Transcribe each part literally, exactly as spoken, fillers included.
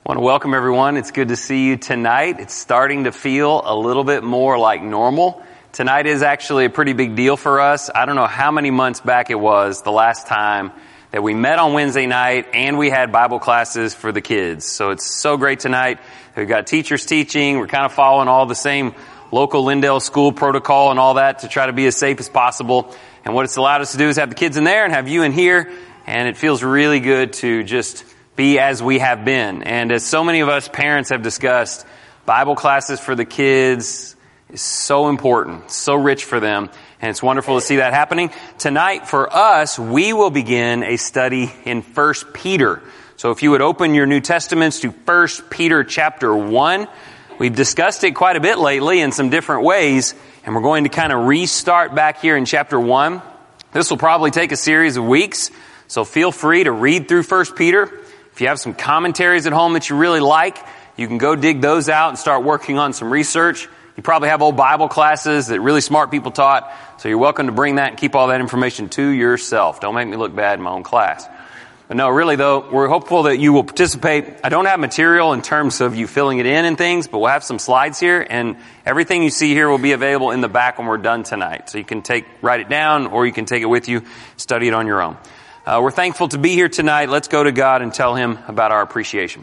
I want to welcome everyone. It's good to see you tonight. It's starting to feel a little bit more like normal. Tonight is actually a pretty big deal for us. I don't know how many months back it was the last time that we met on Wednesday night and we had Bible classes for the kids. So it's so great tonight. We've got teachers teaching. We're kind of following all the same local Lindale school protocol and all that to try to be as safe as possible. And what it's allowed us to do is have the kids in there and have you in here. And it feels really good to just be as we have been. And as so many of us parents have discussed, Bible classes for the kids is so important, so rich for them. And it's wonderful to see that happening. Tonight, for us, we will begin a study in First Peter. So if you would open your New Testaments to First Peter chapter one. We've discussed it quite a bit lately in some different ways. And we're going to kind of restart back here in chapter one. This will probably take a series of weeks. So feel free to read through First Peter. If you have some commentaries at home that you really like, you can go dig those out and start working on some research. You probably have old Bible classes that really smart people taught, so you're welcome to bring that and keep all that information to yourself. Don't make me look bad in my own class. But no, really though, we're hopeful that you will participate. I don't have material in terms of you filling it in and things, but we'll have some slides here, and everything you see here will be available in the back when we're done tonight. So you can take, write it down, or you can take it with you, study it on your own. Uh, we're thankful to be here tonight. Let's go to God and tell Him about our appreciation.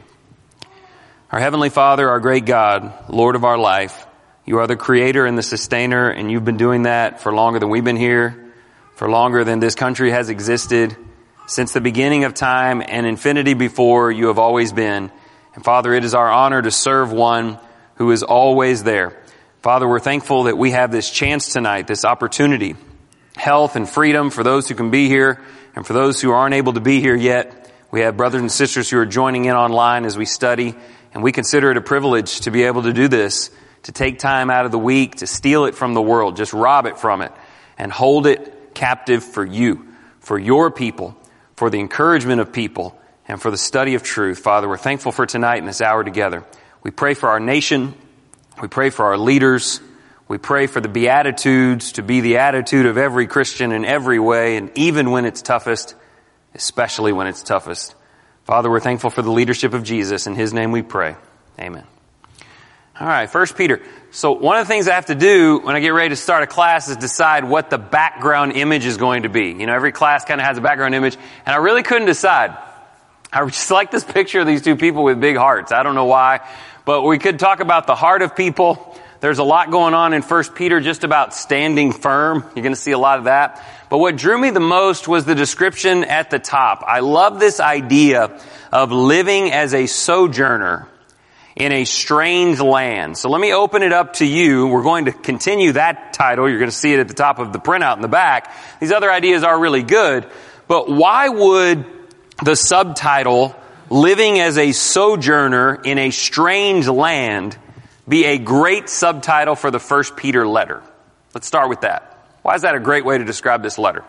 Our Heavenly Father, our great God, Lord of our life, You are the Creator and the Sustainer, and You've been doing that for longer than we've been here, for longer than this country has existed. Since the beginning of time and infinity before, You have always been. And Father, it is our honor to serve one who is always there. Father, we're thankful that we have this chance tonight, this opportunity, health and freedom for those who can be here. And for those who aren't able to be here yet, we have brothers and sisters who are joining in online as we study. And we consider it a privilege to be able to do this, to take time out of the week, to steal it from the world, just rob it from it, and hold it captive for You, for Your people, for the encouragement of people, and for the study of truth. Father, we're thankful for tonight and this hour together. We pray for our nation. We pray for our leaders. We pray for the Beatitudes to be the attitude of every Christian in every way, and even when it's toughest, especially when it's toughest. Father, we're thankful for the leadership of Jesus. In His name we pray. Amen. All right, First Peter. So one of the things I have to do when I get ready to start a class is decide what the background image is going to be. You know, every class kind of has a background image, and I really couldn't decide. I just like this picture of these two people with big hearts. I don't know why, but we could talk about the heart of people. There's a lot going on in First Peter just about standing firm. You're going to see a lot of that. But what drew me the most was the description at the top. I love this idea of living as a sojourner in a strange land. So let me open it up to you. We're going to continue that title. You're going to see it at the top of the printout in the back. These other ideas are really good. But why would the subtitle, Living as a Sojourner in a Strange Land, be a great subtitle for the First Peter letter? Let's start with that. Why is that a great way to describe this letter?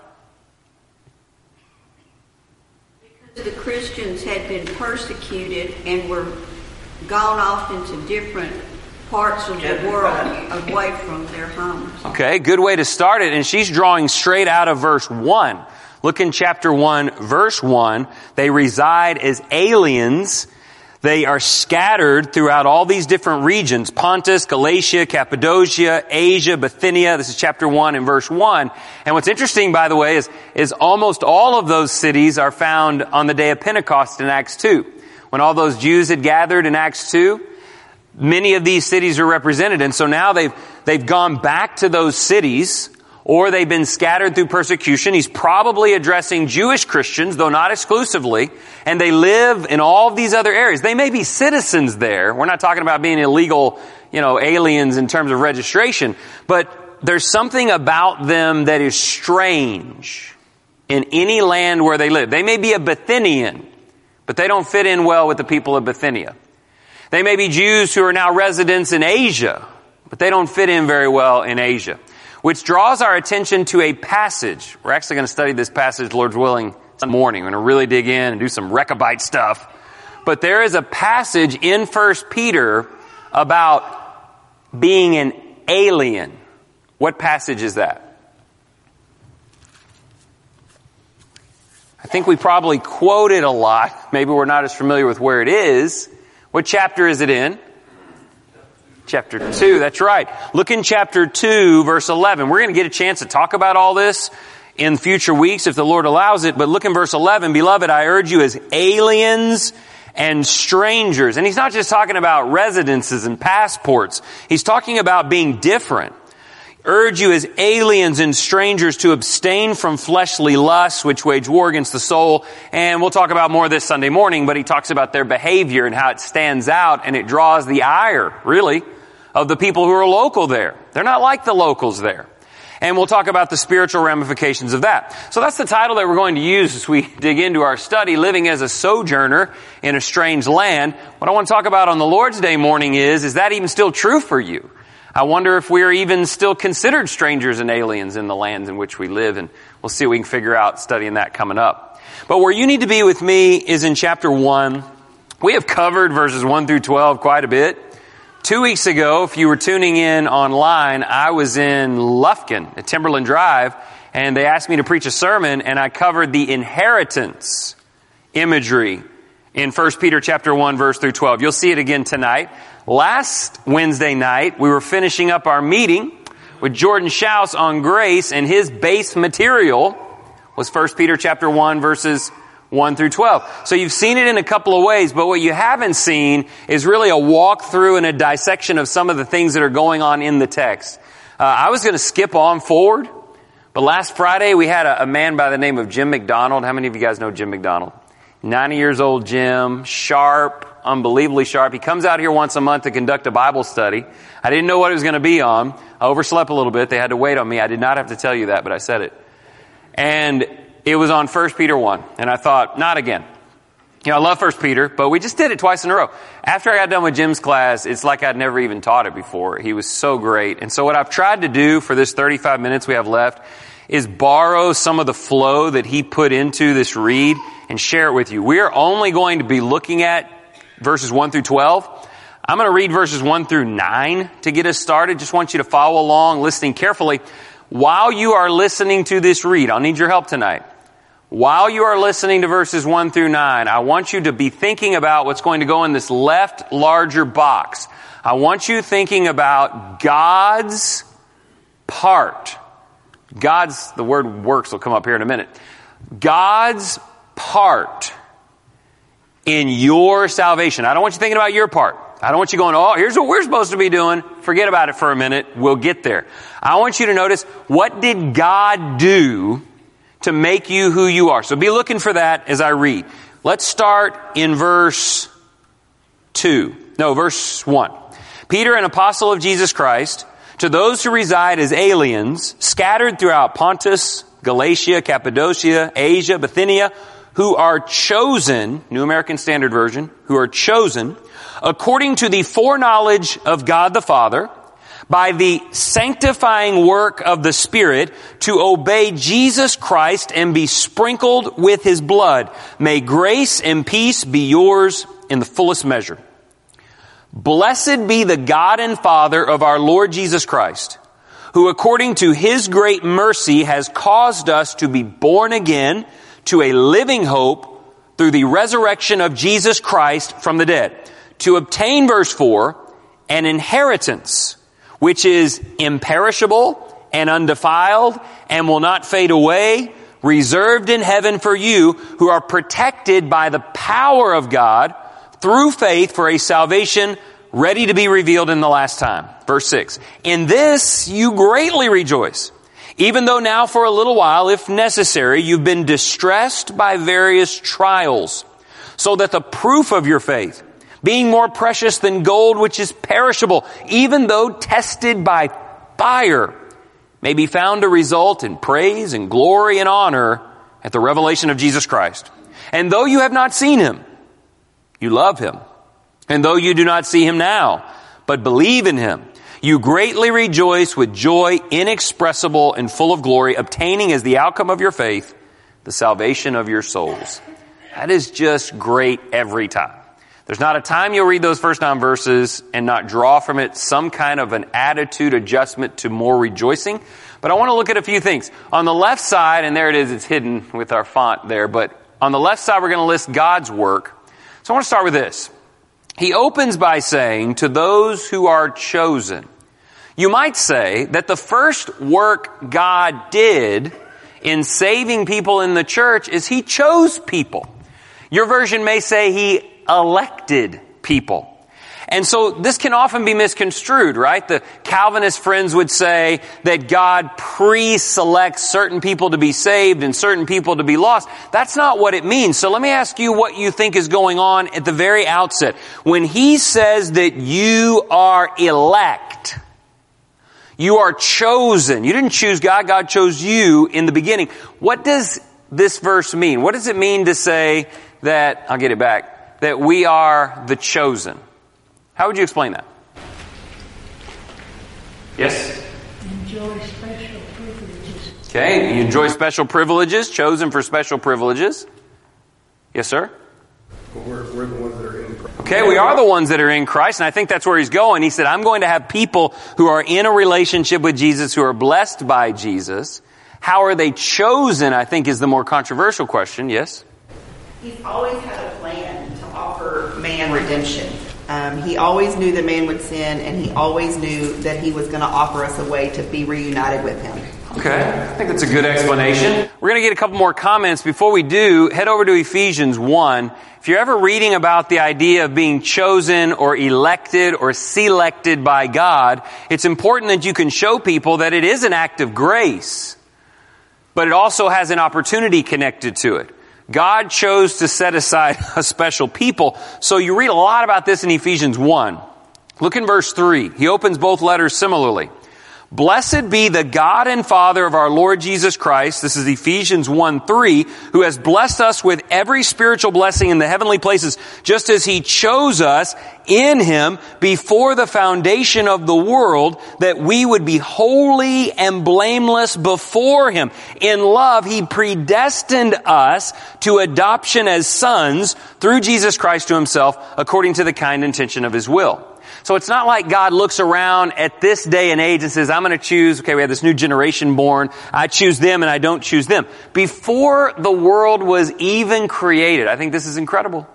Because the Christians had been persecuted and were gone off into different parts of the world away from their homes. Okay, good way to start it. And she's drawing straight out of verse one. Look in chapter one, verse one. They reside as aliens. They are scattered throughout all these different regions: Pontus, Galatia, Cappadocia, Asia, Bithynia. This is chapter one and verse one. And what's interesting, by the way, is, is almost all of those cities are found on the day of Pentecost in Acts two. When all those Jews had gathered in Acts two, many of these cities are represented. And so now they've, they've gone back to those cities, or they've been scattered through persecution. He's probably addressing Jewish Christians, though not exclusively, and they live in all of these other areas. They may be citizens there. We're not talking about being illegal, you know, aliens in terms of registration, but there's something about them that is strange in any land where they live. They may be a Bithynian, but they don't fit in well with the people of Bithynia. They may be Jews who are now residents in Asia, but they don't fit in very well in Asia. Which draws our attention to a passage. We're actually going to study this passage, Lord's willing, this morning. We're going to really dig in and do some Rechabite stuff. But there is a passage in First Peter about being an alien. What passage is that? I think we probably quote it a lot. Maybe we're not as familiar with where it is. What chapter is it in? Chapter two, that's right. Look in chapter two, verse eleven. We're going to get a chance to talk about all this in future weeks if the Lord allows it. But look in verse eleven. Beloved, I urge you as aliens and strangers. And he's not just talking about residences and passports. He's talking about being different. Urge you as aliens and strangers to abstain from fleshly lusts which wage war against the soul. And we'll talk about more this Sunday morning, but he talks about their behavior and how it stands out and it draws the ire, really, of the people who are local there. They're not like the locals there. And we'll talk about the spiritual ramifications of that. So that's the title that we're going to use as we dig into our study, Living as a Sojourner in a Strange Land. What I want to talk about on the Lord's Day morning is, is that even still true for you? I wonder if we are even still considered strangers and aliens in the lands in which we live, and we'll see what we can figure out studying that coming up. But where you need to be with me is in chapter one. We have covered verses one through twelve quite a bit. Two weeks ago, if you were tuning in online, I was in Lufkin at Timberland Drive, and they asked me to preach a sermon, and I covered the inheritance imagery in First Peter chapter one, verse through twelve. You'll see it again tonight. Last Wednesday night, we were finishing up our meeting with Jordan Schaus on grace, and his base material was First Peter chapter one, verses one through twelve. So you've seen it in a couple of ways, but what you haven't seen is really a walkthrough and a dissection of some of the things that are going on in the text. Uh, I was going to skip on forward, but last Friday we had a, a man by the name of Jim McDonald. How many of you guys know Jim McDonald? ninety years old Jim, sharp, unbelievably sharp. He comes out here once a month to conduct a Bible study. I didn't know what it was going to be on. I overslept a little bit. They had to wait on me. I did not have to tell you that, but I said it. And it was on First Peter one, and I thought, not again. You know, I love First Peter, but we just did it twice in a row. After I got done with Jim's class, it's like I'd never even taught it before. He was so great. And so what I've tried to do for this thirty-five minutes we have left is borrow some of the flow that he put into this read and share it with you. We are only going to be looking at verses one through twelve. I'm going to read verses one through nine to get us started. Just want you to follow along, listening carefully. While you are listening to this read, I'll need your help tonight. While you are listening to verses one through nine, I want you to be thinking about what's going to go in this left larger box. I want you thinking about God's part. God's, the word works will come up here in a minute. God's part in your salvation. I don't want you thinking about your part. I don't want you going, oh, here's what we're supposed to be doing. Forget about it for a minute. We'll get there. I want you to notice, what did God do to make you who you are? So be looking for that as I read. Let's start in verse two. No, verse one. Peter, an apostle of Jesus Christ, to those who reside as aliens, scattered throughout Pontus, Galatia, Cappadocia, Asia, Bithynia, who are chosen, New American Standard Version, who are chosen, according to the foreknowledge of God the Father, by the sanctifying work of the Spirit, to obey Jesus Christ and be sprinkled with His blood. May grace and peace be yours in the fullest measure. Blessed be the God and Father of our Lord Jesus Christ, who according to His great mercy has caused us to be born again to a living hope through the resurrection of Jesus Christ from the dead, to obtain, verse four, an inheritance which is imperishable and undefiled and will not fade away, reserved in heaven for you who are protected by the power of God through faith for a salvation ready to be revealed in the last time. Verse six, in this you greatly rejoice, even though now for a little while, if necessary, you've been distressed by various trials, so that the proof of your faith, being more precious than gold which is perishable, even though tested by fire, may be found to result in praise and glory and honor at the revelation of Jesus Christ. And though you have not seen Him, you love Him. And though you do not see Him now, but believe in Him, you greatly rejoice with joy inexpressible and full of glory, obtaining as the outcome of your faith the salvation of your souls. That is just great every time. There's not a time you'll read those first nine verses and not draw from it some kind of an attitude adjustment to more rejoicing. But I want to look at a few things. On the left side, and there it is, it's hidden with our font there, but on the left side we're going to list God's work. So I want to start with this. He opens by saying, to those who are chosen. You might say that the first work God did in saving people in the church is He chose people. Your version may say He elected people. And so this can often be misconstrued, right? The Calvinist friends would say that God pre-selects certain people to be saved and certain people to be lost. That's not what it means. So let me ask you what you think is going on at the very outset. When He says that you are elect, you are chosen. You didn't choose God, God chose you in the beginning. What does this verse mean? What does it mean to say that, I'll get it back, that we are the chosen? How would you explain that? Yes? Enjoy special privileges. Okay, you enjoy special privileges, chosen for special privileges. Yes, sir? Well, we're, we're the ones that are in Christ. Okay, we are the ones that are in Christ, and I think that's where he's going. He said, I'm going to have people who are in a relationship with Jesus, who are blessed by Jesus. How are they chosen, I think, is the more controversial question. Yes? He's always had a plan to offer man redemption. Um, he always knew that man would sin, and he always knew that he was going to offer us a way to be reunited with him. Okay, I think that's a good explanation. We're going to get a couple more comments. Before we do, head over to Ephesians one. If you're ever reading about the idea of being chosen or elected or selected by God, it's important that you can show people that it is an act of grace, but it also has an opportunity connected to it. God chose to set aside a special people. So you read a lot about this in Ephesians one. Look in verse three. He opens both letters similarly. Blessed be the God and Father of our Lord Jesus Christ, this is Ephesians one three, who has blessed us with every spiritual blessing in the heavenly places, just as He chose us in Him before the foundation of the world, that we would be holy and blameless before Him. In love, He predestined us to adoption as sons through Jesus Christ to Himself, according to the kind intention of His will. So it's not like God looks around at this day and age and says, I'm going to choose, okay, we have this new generation born. I choose them and I don't choose them. Before the world was even created, I think this is incredible.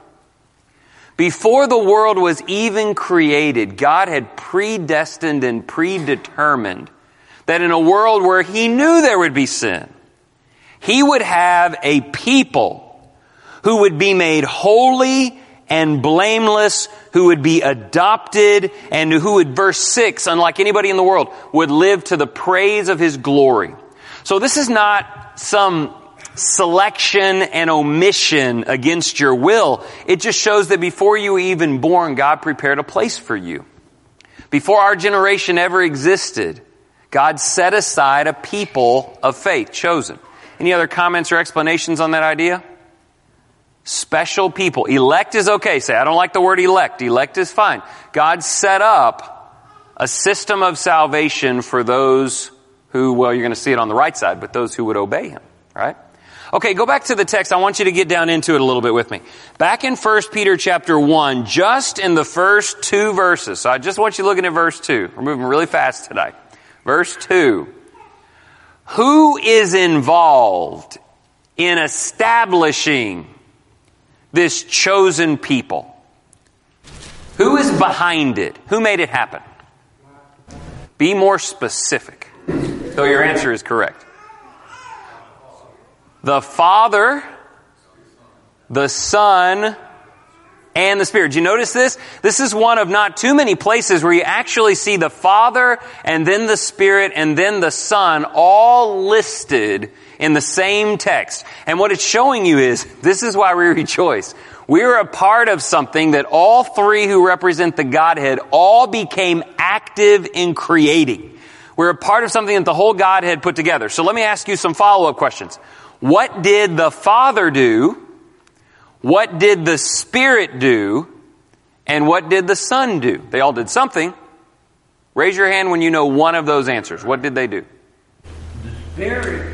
Before the world was even created, God had predestined and predetermined that in a world where He knew there would be sin, He would have a people who would be made holy and blameless, who would be adopted, and who would, verse six, unlike anybody in the world, would live to the praise of His glory. So this is not some selection and omission against your will. It just shows that before you were even born, God prepared a place for you. Before our generation ever existed, God set aside a people of faith, chosen. Any other comments or explanations on that idea? Special people. Elect is okay. Say, I don't like the word elect. Elect is fine. God set up a system of salvation for those who, well, you're going to see it on the right side, but those who would obey Him, right? Okay, go back to the text. I want you to get down into it a little bit with me. Back in First Peter chapter one, just in the first two verses. So I just want you looking at verse two. We're moving really fast tonight. Verse two. Who is involved in establishing this chosen people? Who is behind it? Who made it happen? Be more specific, though your answer is correct. The Father, the Son, and the Spirit. Do you notice this? This is one of not too many places where you actually see the Father and then the Spirit and then the Son all listed in the same text. And what it's showing you is, this is why we rejoice. We are a part of something that all three who represent the Godhead all became active in creating. We're a part of something that the whole Godhead put together. So let me ask you some follow-up questions. What did the Father do? What did the Spirit do? And what did the Son do? They all did something. Raise your hand when you know one of those answers. What did they do? The Spirit.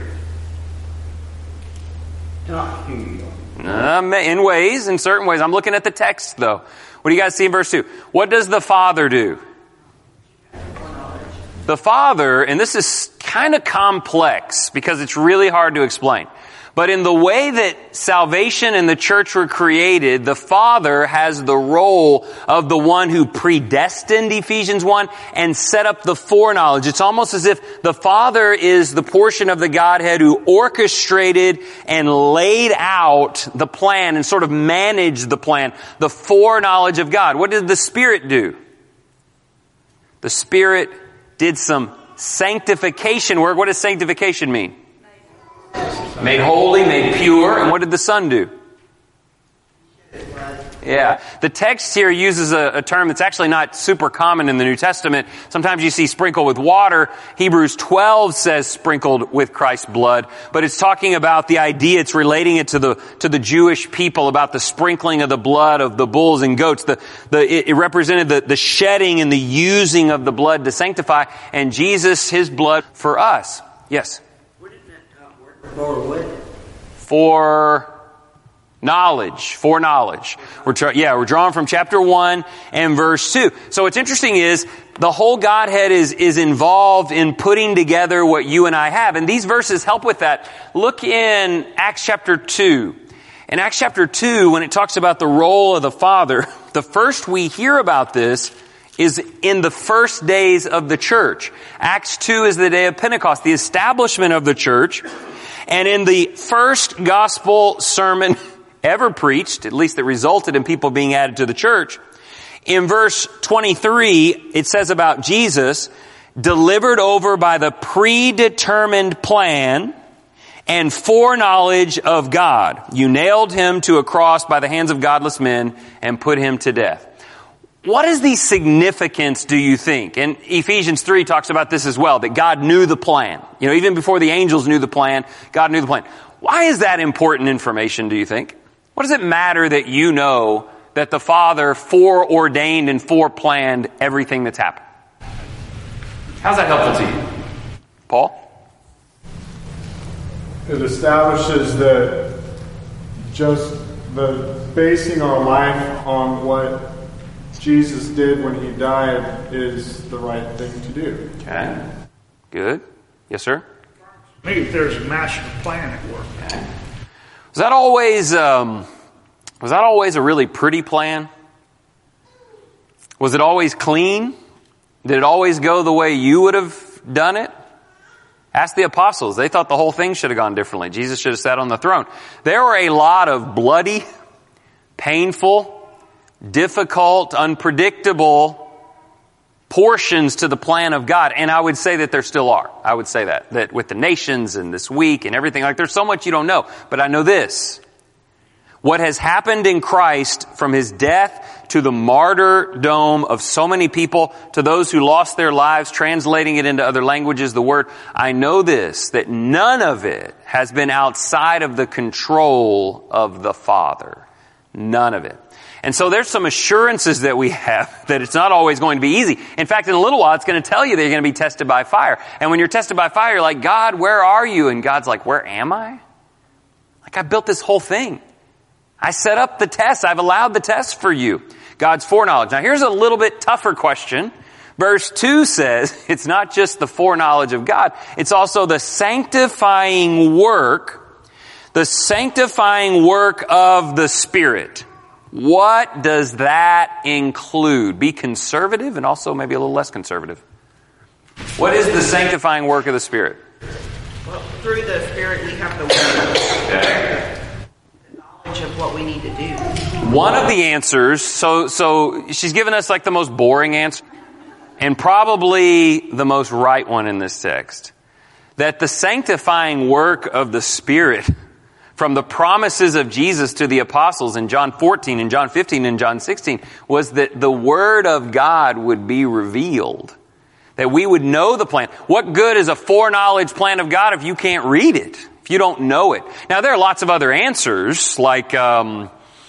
Um, in ways, in certain ways. I'm looking at the text, though. What do you guys see in verse two? What does the Father do? The Father, and this is kind of complex because it's really hard to explain. But in the way that salvation and the church were created, the Father has the role of the one who predestined, Ephesians one, and set up the foreknowledge. It's almost as if the Father is the portion of the Godhead who orchestrated and laid out the plan and sort of managed the plan, the foreknowledge of God. What did the Spirit do? The Spirit did some sanctification work. What does sanctification mean? Made holy, made pure. And what did the Son do? Yeah. The text here uses a, a term that's actually not super common in the New Testament. Sometimes you see sprinkled with water. Hebrews twelve says sprinkled with Christ's blood. But it's talking about the idea, it's relating it to the to the Jewish people about the sprinkling of the blood of the bulls and goats. The, the, it, it represented the, the shedding and the using of the blood to sanctify. And Jesus, His blood for us. Yes? For what? For knowledge. For knowledge. We're tra- yeah, we're drawing from chapter one and verse two. So what's interesting is the whole Godhead is, is involved in putting together what you and I have. And these verses help with that. Look in Acts chapter two. In Acts chapter two, when it talks about the role of the Father, the first we hear about this is in the first days of the church. Acts two is the day of Pentecost, the establishment of the church. And in the first gospel sermon ever preached, at least that resulted in people being added to the church, in verse twenty-three, it says about Jesus, delivered over by the predetermined plan and foreknowledge of God. You nailed him to a cross by the hands of godless men and put him to death. What is the significance, do you think? And Ephesians three talks about this as well, that God knew the plan. You know, even before the angels knew the plan, God knew the plan. Why is that important information, do you think? What does it matter that you know that the Father foreordained and foreplanned everything that's happened? How's that helpful to you? Paul? It establishes that just the basing our life on what Jesus did when He died is the right thing to do. Okay. Good. Yes, sir? For me, there's a master plan at work. Okay. Was that always um, was that always a really pretty plan? Was it always clean? Did it always go the way you would have done it? Ask the apostles. They thought the whole thing should have gone differently. Jesus should have sat on the throne. There were a lot of bloody, painful, difficult, unpredictable portions to the plan of God. And I would say that there still are. I would say that. That with the nations and this week and everything, like there's so much you don't know. But I know this. What has happened in Christ from His death to the martyrdom of so many people, to those who lost their lives, translating it into other languages, the word, I know this, that none of it has been outside of the control of the Father. None of it. And so there's some assurances that we have that it's not always going to be easy. In fact, in a little while, it's going to tell you that you're going to be tested by fire. And when you're tested by fire, you're like, God, where are you? And God's like, where am I? Like, I built this whole thing. I set up the test. I've allowed the test for you. God's foreknowledge. Now, here's a little bit tougher question. Verse two says it's not just the foreknowledge of God. It's also the sanctifying work, the sanctifying work of the Spirit. What does that include? Be conservative and also maybe a little less conservative. What is the sanctifying work of the Spirit? Well, through the Spirit we have the word. Okay. The knowledge of what we need to do. One of the answers, so so she's given us like the most boring answer, and probably the most right one in this text. That the sanctifying work of the Spirit from the promises of Jesus to the apostles in John fourteen and John fifteen and John sixteen was that the Word of God would be revealed. That we would know the plan. What good is a foreknowledge plan of God if you can't read it? If you don't know it? Now there are lots of other answers, like um,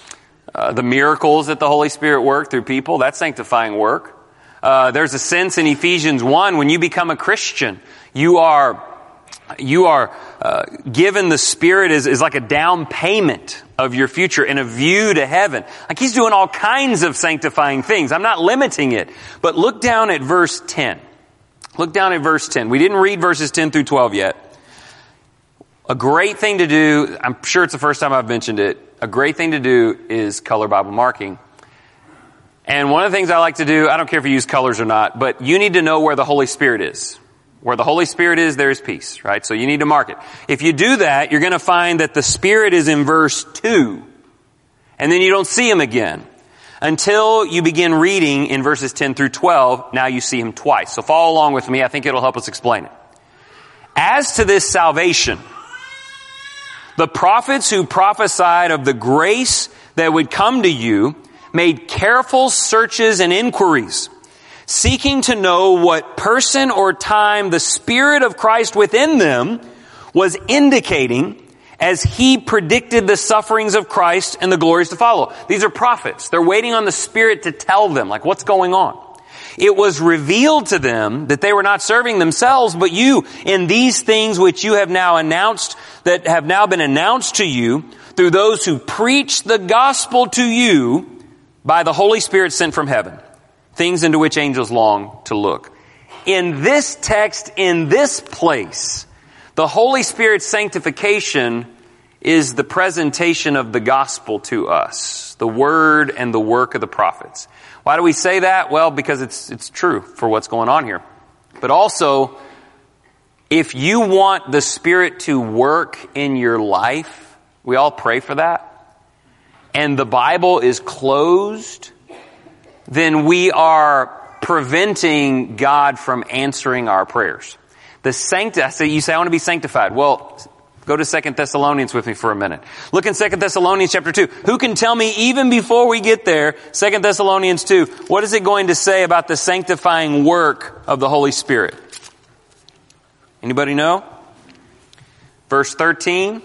uh, the miracles that the Holy Spirit worked through people. That's sanctifying work. Uh, there's a sense in Ephesians one, when you become a Christian, you are You are uh, given the Spirit is, is like a down payment of your future and a view to heaven. Like He's doing all kinds of sanctifying things. I'm not limiting it. But look down at verse ten. Look down at verse ten. We didn't read verses ten through twelve yet. A great thing to do, I'm sure it's the first time I've mentioned it, a great thing to do is color Bible marking. And one of the things I like to do, I don't care if you use colors or not, but you need to know where the Holy Spirit is. Where the Holy Spirit is, there is peace, right? So you need to mark it. If you do that, you're going to find that the Spirit is in verse two. And then you don't see Him again. Until you begin reading in verses ten through twelve, now you see Him twice. So follow along with me. I think it'll help us explain it. As to this salvation, the prophets who prophesied of the grace that would come to you made careful searches and inquiries, seeking to know what person or time the Spirit of Christ within them was indicating as He predicted the sufferings of Christ and the glories to follow. These are prophets. They're waiting on the Spirit to tell them, like, what's going on. It was revealed to them that they were not serving themselves, but you in these things which you have now announced, that have now been announced to you through those who preach the gospel to you by the Holy Spirit sent from heaven. Things into which angels long to look. In this text, in this place, the Holy Spirit's sanctification is the presentation of the gospel to us, the word and the work of the prophets. Why do we say that? Well, because it's it's true for what's going on here. But also, if you want the Spirit to work in your life, we all pray for that, and the Bible is closed, then we are preventing God from answering our prayers. The sancti- I say, you say, I want to be sanctified. Well, go to Second Thessalonians with me for a minute. Look in Second Thessalonians chapter two. Who can tell me, even before we get there, Second Thessalonians two, what is it going to say about the sanctifying work of the Holy Spirit? Anybody know? Verse thirteen.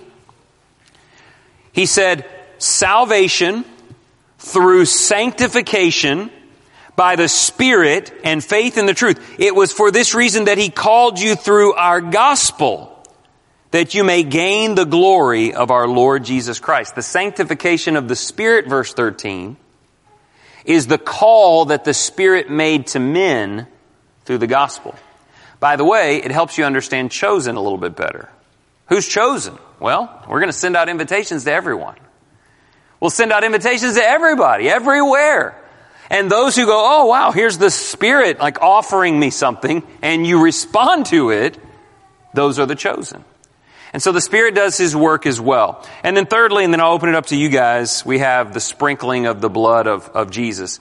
He said, salvation through sanctification by the Spirit and faith in the truth. It was for this reason that He called you through our gospel, that you may gain the glory of our Lord Jesus Christ. The sanctification of the Spirit, verse thirteen, is the call that the Spirit made to men through the gospel. By the way, it helps you understand chosen a little bit better. Who's chosen? Well, we're going to send out invitations to everyone. We'll send out invitations to everybody, everywhere. And those who go, oh wow, here's the Spirit like offering me something, and you respond to it, those are the chosen. And so the Spirit does His work as well. And then thirdly, and then I'll open it up to you guys, we have the sprinkling of the blood of, of Jesus.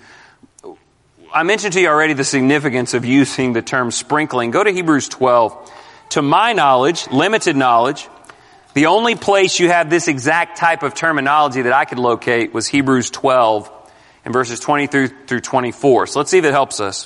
I mentioned to you already the significance of using the term sprinkling. Go to Hebrews twelve. To my knowledge, limited knowledge, the only place you have this exact type of terminology that I could locate was Hebrews twelve in verses twenty through, through twenty-four. So let's see if it helps us.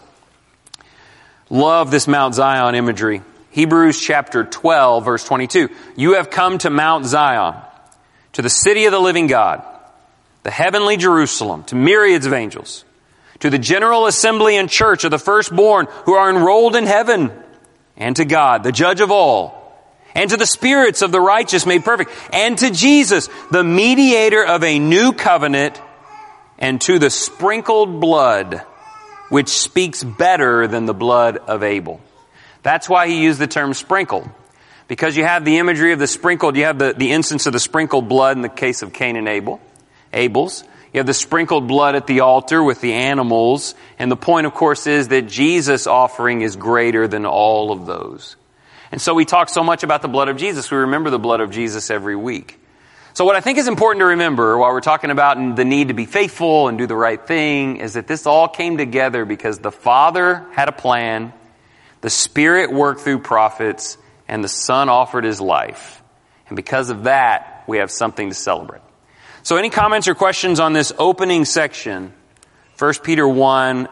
Love this Mount Zion imagery. Hebrews chapter twelve, verse twenty-two. You have come to Mount Zion, to the city of the living God, the heavenly Jerusalem, to myriads of angels, to the general assembly and church of the firstborn who are enrolled in heaven, and to God, the judge of all, and to the spirits of the righteous made perfect, and to Jesus, the mediator of a new covenant, and to the sprinkled blood, which speaks better than the blood of Abel. That's why he used the term sprinkled. Because you have the imagery of the sprinkled, you have the, the instance of the sprinkled blood in the case of Cain and Abel, Abel's. You have the sprinkled blood at the altar with the animals. And the point, of course, is that Jesus' offering is greater than all of those. And so we talk so much about the blood of Jesus. We remember the blood of Jesus every week. So what I think is important to remember while we're talking about the need to be faithful and do the right thing is that this all came together because the Father had a plan, the Spirit worked through prophets, and the Son offered His life. And because of that, we have something to celebrate. So any comments or questions on this opening section, First Peter one,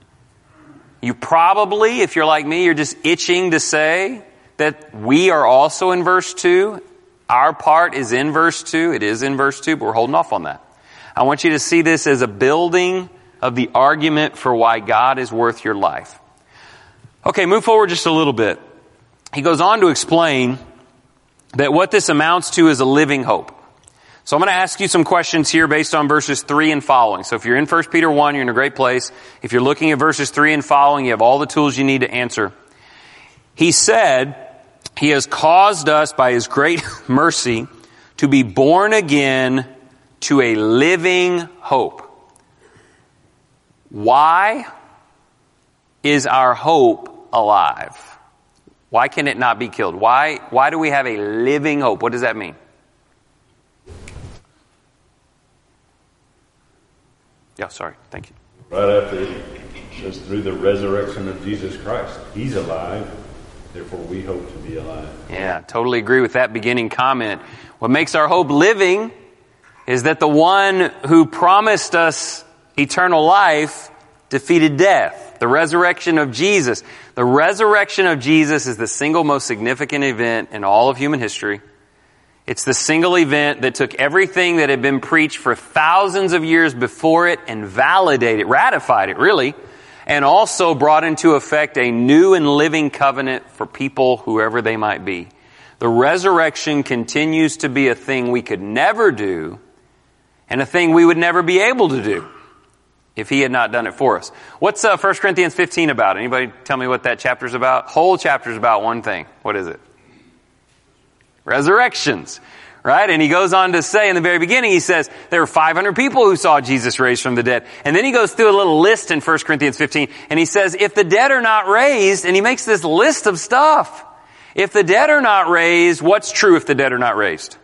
you probably, if you're like me, you're just itching to say that we are also in verse two. Our part is in verse two. It is in verse two, but we're holding off on that. I want you to see this as a building of the argument for why God is worth your life. Okay, move forward just a little bit. He goes on to explain that what this amounts to is a living hope. So I'm going to ask you some questions here based on verses three and following. So if you're in First Peter one, you're in a great place. If you're looking at verses three and following, you have all the tools you need to answer. He said He has caused us by His great mercy to be born again to a living hope. Why is our hope alive? Why can it not be killed? Why, why do we have a living hope? What does that mean? Yeah, sorry. Thank you. Right after it says through the resurrection of Jesus Christ. He's alive. Therefore, we hope to be alive. Yeah, totally agree with that beginning comment. What makes our hope living is that the one who promised us eternal life defeated death. The resurrection of Jesus. The resurrection of Jesus is the single most significant event in all of human history. It's the single event that took everything that had been preached for thousands of years before it and validated it, ratified it really, and also brought into effect a new and living covenant for people, whoever they might be. The resurrection continues to be a thing we could never do and a thing we would never be able to do if He had not done it for us. What's uh, First Corinthians fifteen about? Anybody tell me what that chapter's about? Whole chapter's about one thing. What is it? Resurrections, right? And he goes on to say in the very beginning, he says, there were five hundred people who saw Jesus raised from the dead. And then he goes through a little list in First Corinthians fifteen, and he says, if the dead are not raised, and he makes this list of stuff. If the dead are not raised, what's true if the dead are not raised?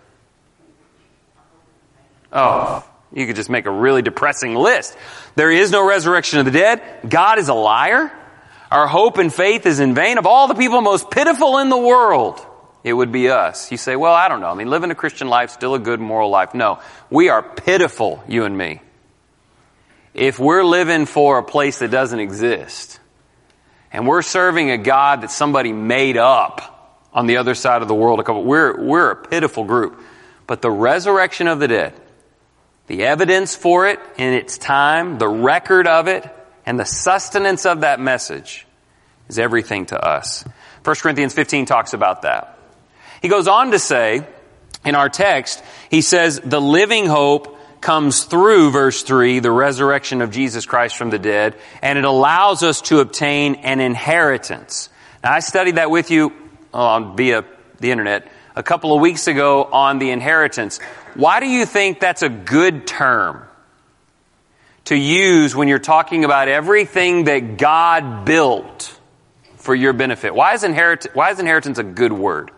Oh, you could just make a really depressing list. There is no resurrection of the dead. God is a liar. Our hope and faith is in vain. Of all the people most pitiful in the world, it would be us. You say, well, I don't know. I mean, living a Christian life, still a good moral life. No, we are pitiful, you and me. If we're living for a place that doesn't exist, and we're serving a God that somebody made up on the other side of the world, a couple, we're, we're a pitiful group. But the resurrection of the dead, the evidence for it in its time, the record of it, and the sustenance of that message is everything to us. First Corinthians fifteen talks about that. He goes on to say, in our text, he says, the living hope comes through, verse three, the resurrection of Jesus Christ from the dead, and it allows us to obtain an inheritance. Now, I studied that with you on via the internet a couple of weeks ago on the inheritance. Why do you think that's a good term to use when you're talking about everything that God built for your benefit? Why is inherit- why is inheritance a good word?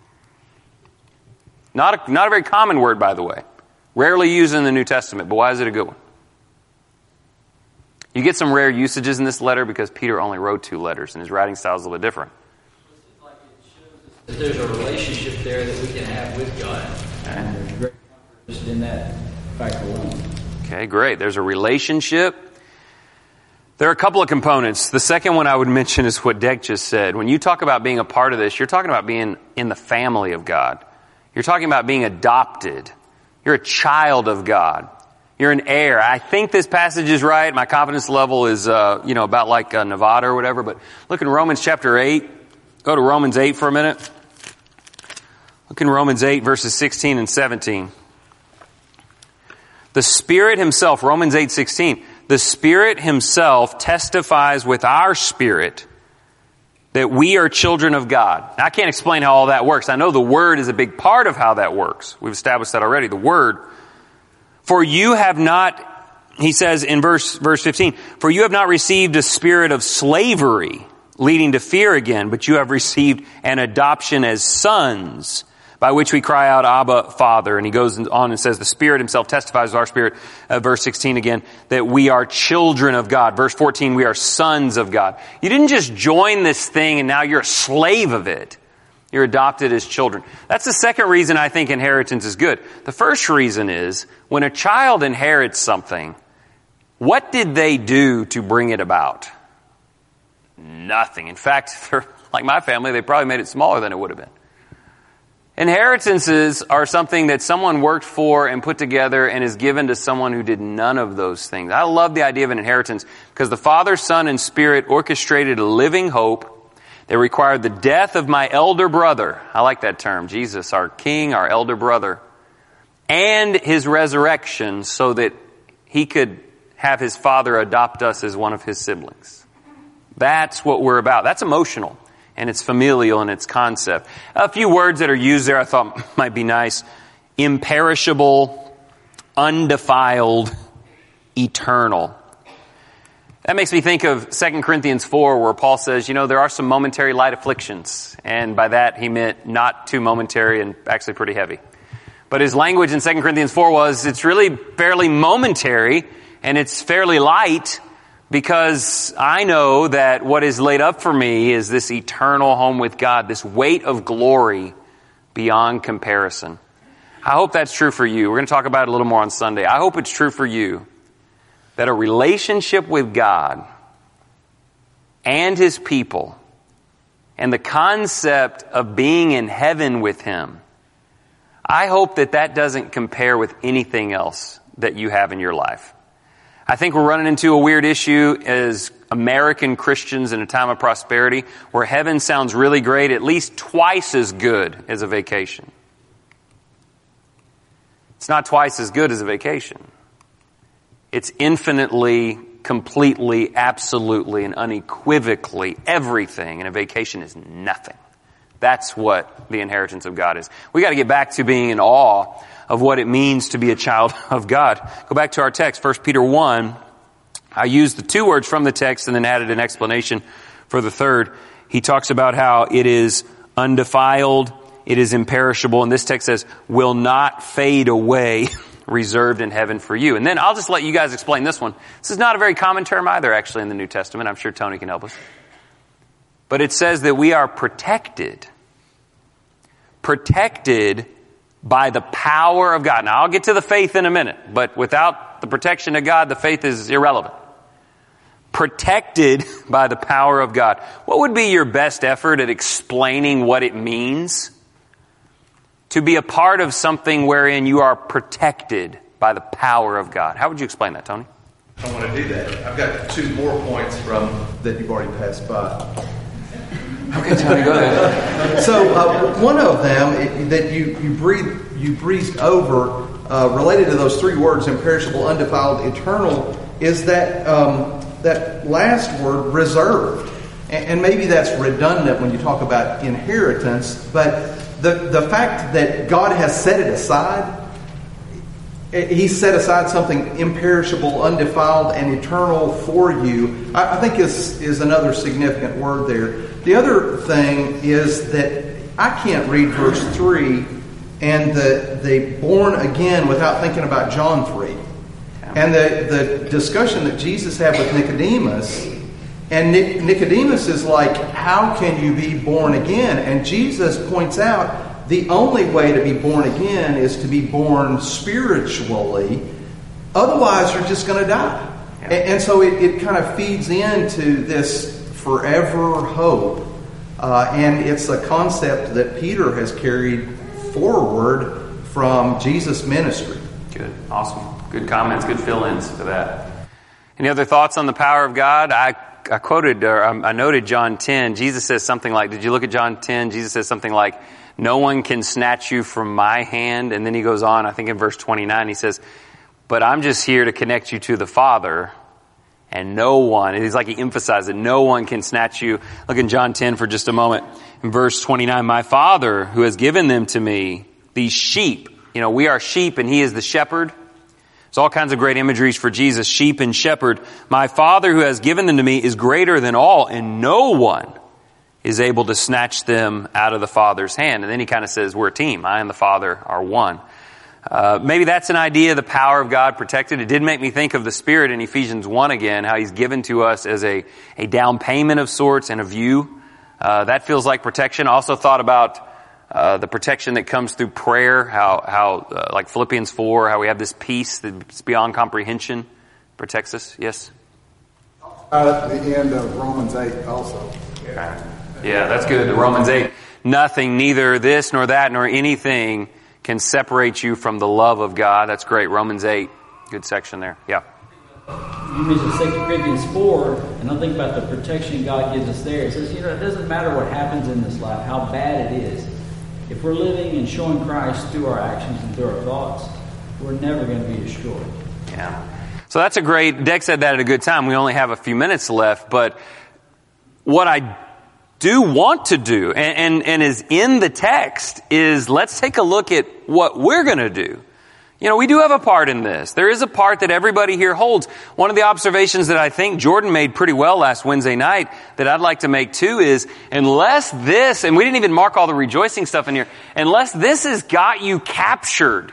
Not a, not a very common word, by the way. Rarely used in the New Testament, but why is it a good one? You get some rare usages in this letter because Peter only wrote two letters and his writing style is a little bit different. Like it shows that there's a relationship there that we can have with God. Okay. And there's great comfort just in that fact alone. Okay, great. There's a relationship. There are a couple of components. The second one I would mention is what Deg just said. When you talk about being a part of this, you're talking about being in the family of God. You're talking about being adopted. You're a child of God. You're an heir. I think this passage is right. My confidence level is, uh, you know, about like uh, Nevada or whatever. But look in Romans chapter eight. Go to Romans eight for a minute. Look in Romans eight, verses sixteen and seventeen. The Spirit Himself, Romans eight sixteen. The Spirit Himself testifies with our spirit that we are children of God. Now, I can't explain how all that works. I know the Word is a big part of how that works. We've established that already. The Word. For you have not, he says in verse, verse fifteen, for you have not received a spirit of slavery leading to fear again, but you have received an adoption as sons, by which we cry out, Abba, Father. And he goes on and says, the Spirit Himself testifies with our spirit, uh, verse sixteen again, that we are children of God. Verse fourteen, we are sons of God. You didn't just join this thing and now you're a slave of it. You're adopted as children. That's the second reason I think inheritance is good. The first reason is, when a child inherits something, what did they do to bring it about? Nothing. In fact, for, like my family, they probably made it smaller than it would have been. Inheritances are something that someone worked for and put together and is given to someone who did none of those things. I love the idea of an inheritance because the Father, Son, and Spirit orchestrated a living hope that required the death of my elder brother. I like that term. Jesus, our King, our elder brother. And His resurrection so that He could have His Father adopt us as one of His siblings. That's what we're about. That's emotional. and it's familial in its concept. A few words that are used there I thought might be nice. Imperishable, undefiled, eternal. That makes me think of Second Corinthians four, where Paul says, you know, there are some momentary light afflictions. And by that he meant not too momentary and actually pretty heavy. But his language in Second Corinthians four was, it's really fairly momentary and it's fairly light, because I know that what is laid up for me is this eternal home with God, this weight of glory beyond comparison. I hope that's true for you. We're going to talk about it a little more on Sunday. I hope it's true for you, that a relationship with God and His people and the concept of being in heaven with Him, I hope that that doesn't compare with anything else that you have in your life. I think we're running into a weird issue as American Christians in a time of prosperity, where heaven sounds really great, at least twice as good as a vacation. It's not twice as good as a vacation. It's infinitely, completely, absolutely, and unequivocally everything, and a vacation is nothing. That's what the inheritance of God is. We got to get back to being in awe of what it means to be a child of God. Go back to our text, First Peter one. I used the two words from the text and then added an explanation for the third. He talks about how it is undefiled, it is imperishable, and this text says, will not fade away, reserved in heaven for you. And then I'll just let you guys explain this one. This is not a very common term either, actually, in the New Testament. I'm sure Tony can help us. But it says that we are protected. Protected by the power of God. Now, I'll get to the faith in a minute, but without the protection of God, the faith is irrelevant. Protected by the power of God. What would be your best effort at explaining what it means to be a part of something wherein you are protected by the power of God? How would you explain that, Tony? I want to do that. I've got two more points from that you've already passed by. Okay, Tony, go ahead. So uh, one of them it, that you you breathe you breezed over uh, related to those three words: imperishable, undefiled, eternal, is that um, that last word, reserved. And, and maybe that's redundant when you talk about inheritance, but the the fact that God has set it aside. He set aside something imperishable, undefiled, and eternal for you, I, I think is, is another significant word there. The other thing is that I can't read verse three and the, the born again without thinking about John three. And the, the discussion that Jesus had with Nicodemus, and Nic- Nicodemus is like, how can you be born again? And Jesus points out, the only way to be born again is to be born spiritually. Otherwise, you're just going to die. Yeah. And, and so it, it kind of feeds into this forever hope. Uh, and it's a concept that Peter has carried forward from Jesus' ministry. Good. Awesome. Good comments. Good fill-ins for that. Any other thoughts on the power of God? I, I quoted, or I noted John ten. Jesus says something like, did you look at John ten? Jesus says something like, no one can snatch you from my hand. And then he goes on, I think in verse twenty-nine, he says, but I'm just here to connect you to the Father, and no one, and he's like he emphasized it, no one can snatch you. Look in John ten for just a moment. In verse twenty-nine, my Father who has given them to me, these sheep, you know, we are sheep and he is the shepherd. There's all kinds of great imageries for Jesus, sheep and shepherd. My Father who has given them to me is greater than all, and no one is able to snatch them out of the Father's hand. And then he kind of says, we're a team. I and the Father are one. Uh, maybe that's an idea, the power of God protected. It did make me think of the Spirit in Ephesians one again, how He's given to us as a, a down payment of sorts and a view. Uh, that feels like protection. I also thought about uh, the protection that comes through prayer, how, how uh, like Philippians four, how we have this peace that's beyond comprehension, protects us. Yes? Uh, at the end of Romans eight also. Yeah. Yeah, that's good. Romans eight. Nothing, neither this nor that nor anything can separate you from the love of God. That's great. Romans eight. Good section there. Yeah. You mentioned Second Corinthians four, and I think about the protection God gives us there. It says, you know, it doesn't matter what happens in this life, how bad it is. If we're living and showing Christ through our actions and through our thoughts, we're never going to be destroyed. Yeah. So that's a great, Deck said that at a good time. We only have a few minutes left, but what I do want to do and, and, and is in the text is let's take a look at what we're going to do. You know, we do have a part in this. There is a part that everybody here holds. One of the observations that I think Jordan made pretty well last Wednesday night that I'd like to make too is unless this, and we didn't even mark all the rejoicing stuff in here, unless this has got you captured,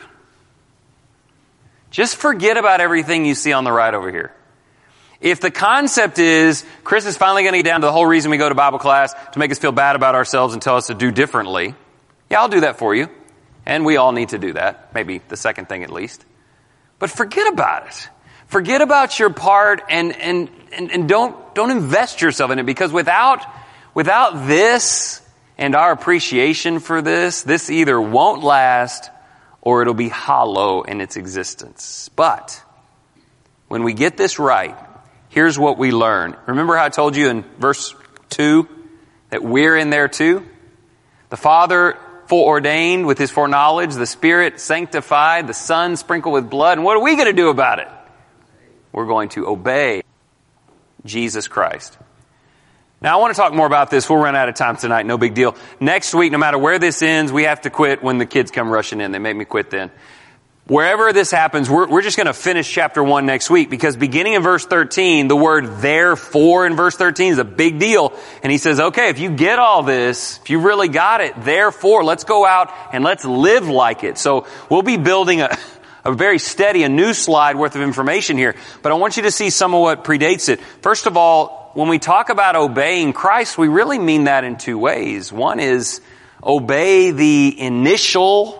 just forget about everything you see on the right over here. If the concept is, Chris is finally going to get down to the whole reason we go to Bible class to make us feel bad about ourselves and tell us to do differently, yeah, I'll do that for you. And we all need to do that. Maybe the second thing at least. But forget about it. Forget about your part and, and, and, and don't, don't invest yourself in it, because without, without this and our appreciation for this, this either won't last or it'll be hollow in its existence. But when we get this right, here's what we learn. Remember how I told you in verse two that we're in there too? The Father foreordained with His foreknowledge, the Spirit sanctified, the Son sprinkled with blood. And what are we going to do about it? We're going to obey Jesus Christ. Now, I want to talk more about this. We'll run out of time tonight. No big deal. Next week, no matter where this ends, we have to quit when the kids come rushing in. They make me quit then. Wherever this happens, we're, we're just going to finish chapter one next week, because beginning in verse thirteen, the word therefore in verse thirteen is a big deal. And he says, okay, if you get all this, if you really got it, therefore, let's go out and let's live like it. So we'll be building a, a very steady, a new slide worth of information here. But I want you to see some of what predates it. First of all, when we talk about obeying Christ, we really mean that in two ways. One is obey the initial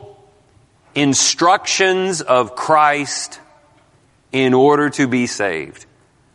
instructions of Christ in order to be saved.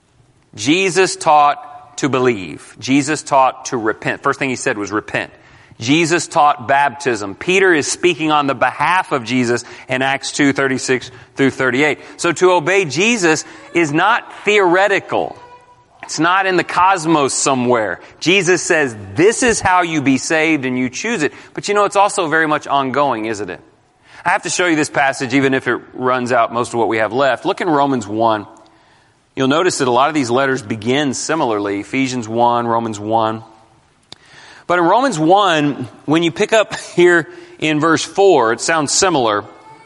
Jesus taught to believe. Jesus taught to repent. First thing He said was repent. Jesus taught baptism. Peter is speaking on the behalf of Jesus in Acts two, thirty-six through thirty-eight. So to obey Jesus is not theoretical. It's not in the cosmos somewhere. Jesus says, this is how you be saved, and you choose it. But you know, it's also very much ongoing, isn't it? I have to show you this passage, even if it runs out most of what we have left. Look in Romans one. You'll notice that a lot of these letters begin similarly. Ephesians one, Romans one. But in Romans one, when you pick up here in verse four, it sounds similar.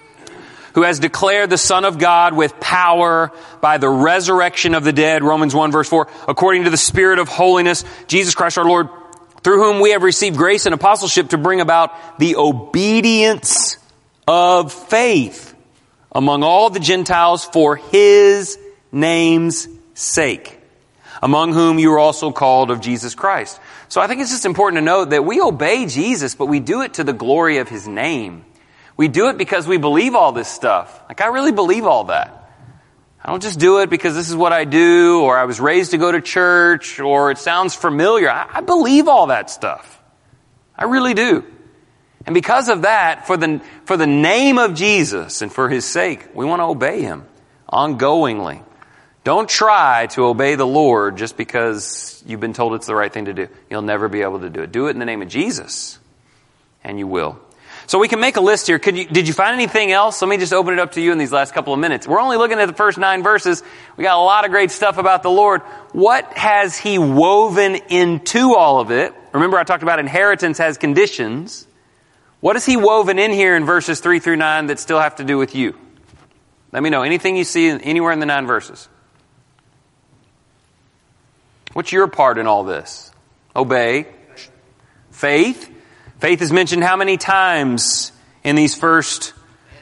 Who has declared the Son of God with power by the resurrection of the dead, Romans one verse four, according to the Spirit of holiness, Jesus Christ our Lord, through whom we have received grace and apostleship to bring about the obedience of faith among all the Gentiles for His name's sake, among whom you are also called of Jesus Christ. So I think it's just important to note that we obey Jesus, but we do it to the glory of His name. We do it because we believe all this stuff. Like, I really believe all that. I don't just do it because this is what I do, or I was raised to go to church, or it sounds familiar. I, I believe all that stuff. I really do. And because of that, for the, for the name of Jesus and for His sake, we want to obey Him ongoingly. Don't try to obey the Lord just because you've been told it's the right thing to do. You'll never be able to do it. Do it in the name of Jesus, and you will. So we can make a list here. Could you, did you find anything else? Let me just open it up to you in these last couple of minutes. We're only looking at the first nine verses. We got a lot of great stuff about the Lord. What has He woven into all of it? Remember, I talked about inheritance has conditions. What has He woven in here in verses three through nine that still have to do with you? Let me know. Anything you see anywhere in the nine verses. What's your part in all this? Obey. Faith. Faith is mentioned how many times in these first...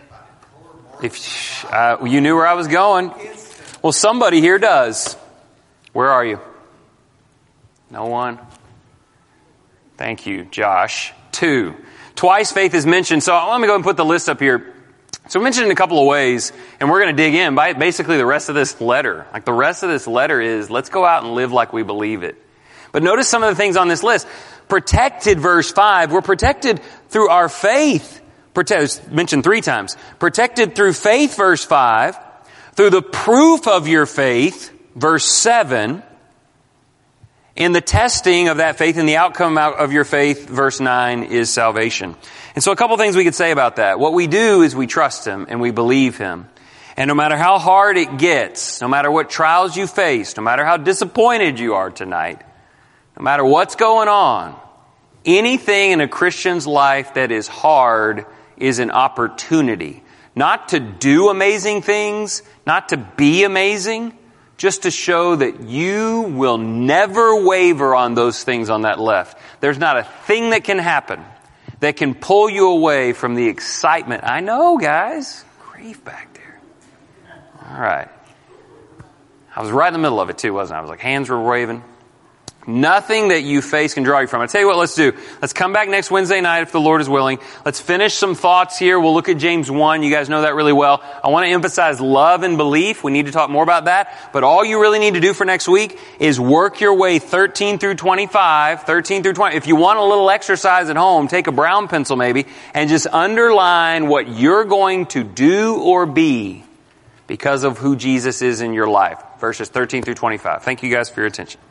If uh, you knew where I was going. Well, somebody here does. Where are you? No one? Thank you, Josh. Two. Twice faith is mentioned. So let me go and put the list up here. So we mentioned it in a couple of ways, and we're going to dig in by basically the rest of this letter. Like the rest of this letter is, let's go out and live like we believe it. But notice some of the things on this list. Protected, verse five. We're protected through our faith. Protected, mentioned three times. Protected through faith, verse five. Through the proof of your faith, verse seven. In the testing of that faith and the outcome of your faith, verse nine, is salvation. And so a couple things we could say about that. What we do is we trust Him and we believe Him. And no matter how hard it gets, no matter what trials you face, no matter how disappointed you are tonight, No matter what's going on, anything in a Christian's life that is hard is an opportunity. Not to do amazing things, not to be amazing, just to show that you will never waver on those things on that left. There's not a thing that can happen that can pull you away from the excitement. I know, guys. Grief back there. All right. I was right in the middle of it too, wasn't I? I was like, hands were waving. Nothing that you face can draw you from it. I'll tell you what, let's do. Let's come back next Wednesday night if the Lord is willing. Let's finish some thoughts here. We'll look at James one. You guys know that really well. I want to emphasize love and belief. We need to talk more about that. But all you really need to do for next week is work your way thirteen through twenty-five, thirteen through twenty. If you want a little exercise at home, take a brown pencil maybe and just underline what you're going to do or be because of who Jesus is in your life. Verses thirteen through twenty-five. Thank you guys for your attention.